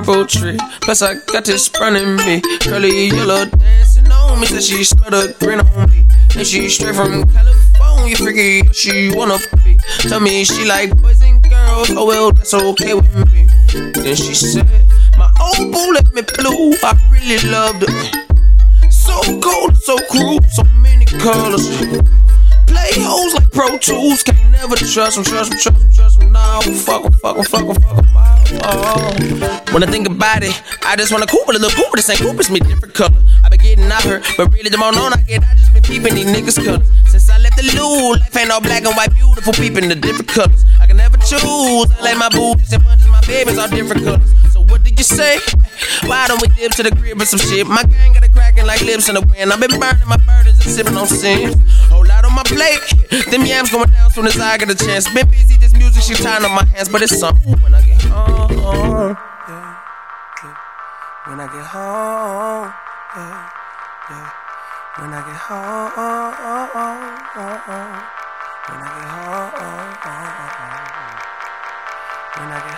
purple tree. Plus I got this burning me. Curly yellow dancing on me. Said she smelled a grin on me. And she straight from California, freaky. She wanna be. Tell me she like boys and girls. Oh well, that's okay with me. Then she said, my old boo left me blue. I really loved her. So cold, so cruel, so many colors. Play hoes like Pro Tools. Can't never trust them, trust them, trust them, trust them. Nah, fuck them, fuck them, fuck them, fuck them. Oh. When I think about it, I just wanna Cooper, a little Cooper. This ain't Cooper, it's me different color. I been getting out her, but really the more known I get, I just been peeping these niggas colors. Since I left the loo, life ain't all black and white, beautiful peeping the different colors. I can never choose. I like my booties and bunches, my babies all different colors. So what did you say? Why don't we dip to the crib with some shit? My gang got it cracking like lips in the wind. I've been burning my burdens and sipping on sins. Whole lot on my plate. Them yams going down soon as I get a chance. Been busy, this music she tying on my hands, but it's something when I get home. Yeah, yeah. When I get home, yeah, yeah. When I get home, when I get home, when I get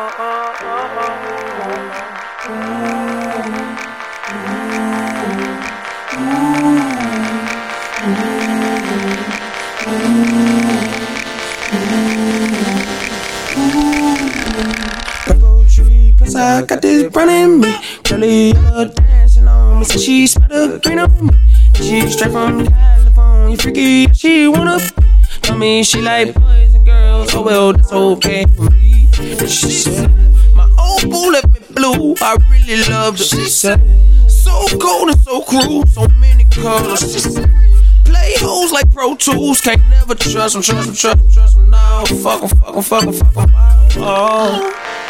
purple tree, plus I got this burning me. Curly yellow dancing on me. Said she smelled the green on me. She straight from California, freaky. She wanna be. Tell me she like boys and girls. Oh well, that's okay for me. And she said, my old boo left me blue. I really loved her. She said, so cold and so cruel, so many colors. She said, play hoes like Pro Tools. Can't never trust them, trust them, trust them, trust them. Now fuck them, fuck them, fuck them, fuck them. Oh.